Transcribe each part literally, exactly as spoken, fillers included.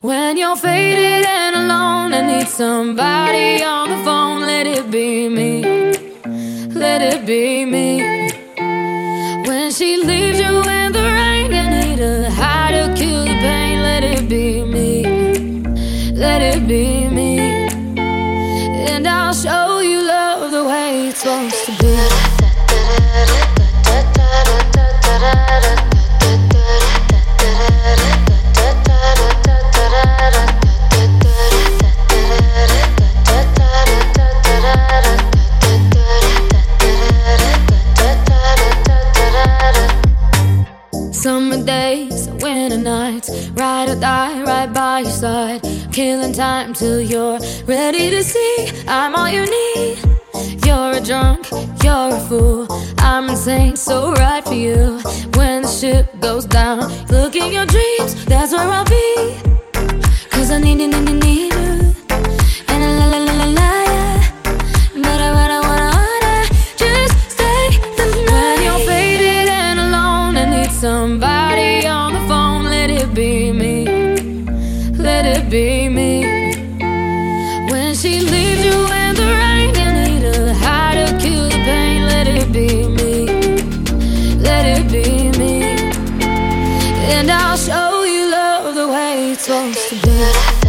When you're faded and alone and need somebody on the phone, let it be me, let it be me. When she leaves you in the rain and need a high to kill the pain, let it be me, let it be me. And I'll show you love the way it's supposed to be. Summer days, winter nights, ride or die right by your side, killing time till you're ready to see I'm all you need. You're a drunk, you're a fool, I'm insane, so right for you. When the ship goes down, look in your dreams, that's where I'll be. Cause I need you, need you, need you, and I la la la la la, yeah. But I wanna, wanna, wanna just stay the night. When you're faded and alone and need somebody on the phone, let it be me, let it be me. When she leaves you in the rain, you need a high to kill the pain, let it be me, let it be me. And I'll show you love the way it's supposed to be.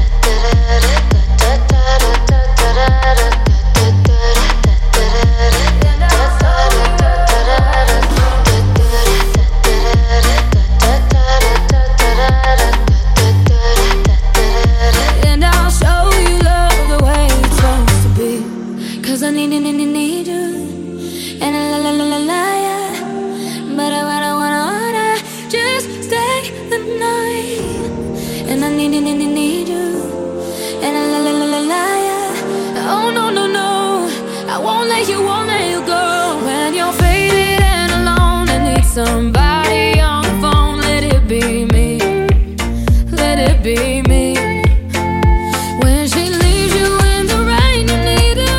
Cause I need, need, need, need you, and I la la la la la, yeah. But I wanna, wanna, wanna just stay the night. And I need, need, need, need you, and I la la la la la, yeah. Oh no, no, no, I won't let you, won't let you go. When you're faded and alone and need somebody on the phone, let it be me, let it be me. When she leaves you in the rain, you need a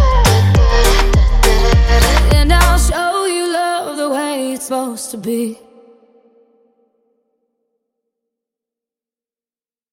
supposed to be.